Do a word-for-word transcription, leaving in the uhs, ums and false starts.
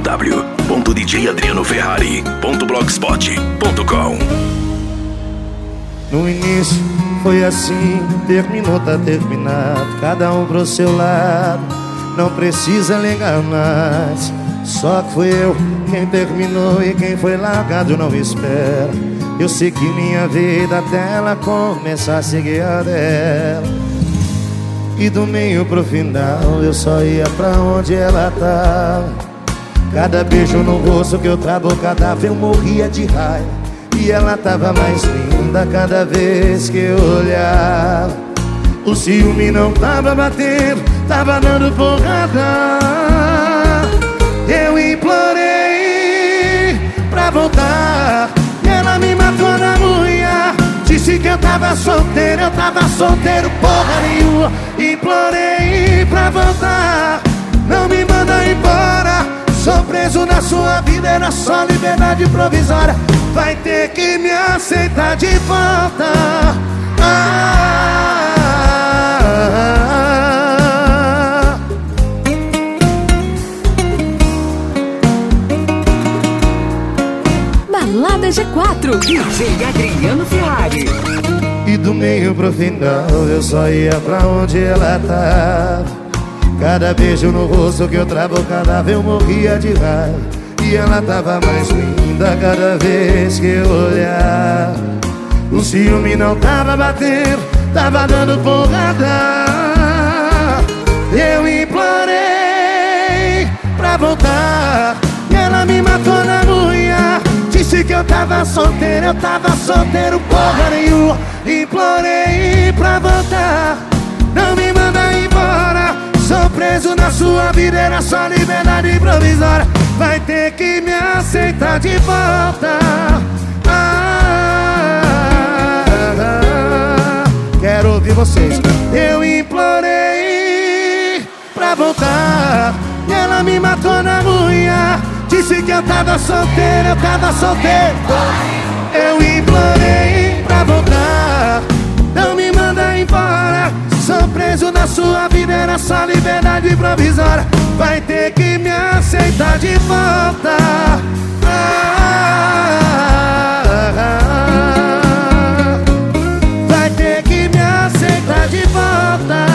w ponto d j adriano ferrari ponto blogspot ponto com. No início foi assim, terminou, tá terminado, cada um pro seu lado, não precisa ligar mais. Só que fui eu quem terminou e quem foi largado não espera. Eu sei que minha vida até ela começar a seguir a dela. E do meio pro final eu só ia pra onde ela tava. Cada beijo no rosto que eu trabocava eu morria de raiva. E ela tava mais linda cada vez que eu olhava. O ciúme não tava batendo, tava dando porrada. Eu implorei pra voltar e ela me matou na unha. Disse que eu tava solteiro, eu tava solteiro porra nenhuma. Implorei pra voltar, não me manda embora. Sou preso na sua vida, era só liberdade provisória. Vai ter que me aceitar de volta. Ah, ah, ah. Balada G quatro, D J Adriano Ferrari. E do meio pro final eu só ia pra onde ela tava. Cada beijo no rosto que eu trabocava eu morria de raiva. E ela tava mais linda cada vez que eu olhava. O ciúme não tava batendo, tava dando porrada. Eu implorei pra voltar e ela me matou na unha. Disse que eu tava solteiro, eu tava solteiro porra nenhuma. Implorei pra voltar, não me manda embora. Sou preso na sua vida, era só liberdade provisória. Vai ter que me aceitar de volta. Ah, ah, ah. Quero ouvir vocês. Eu implorei pra voltar e ela me matou na unha. Disse que eu tava solteiro, eu tava solteiro. Eu implorei pra voltar, não me manda embora. Sou preso na sua vida, era só liberdade provisória. Vai ter que me aceitar de volta. Ah, ah, ah. Vai ter que me aceitar de volta.